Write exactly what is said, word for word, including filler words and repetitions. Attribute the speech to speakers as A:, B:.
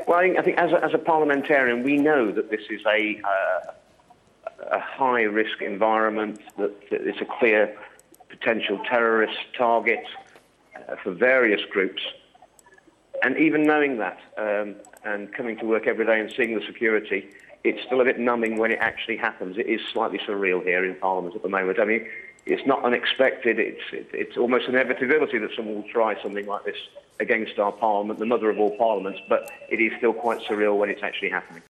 A: Well, I think, I think as, a, as a parliamentarian, we know that this is a, uh, a high-risk environment, that, that it's a clear potential terrorist target uh, for various groups. And even knowing that um, and coming to work every day and seeing the security, it's still a bit numbing when it actually happens. It is slightly surreal here in Parliament at the moment. I mean, it's not unexpected. It's, it, it's almost an inevitability that someone will try something like this against our Parliament, the mother of all parliaments, but it is still quite surreal when it's actually happening.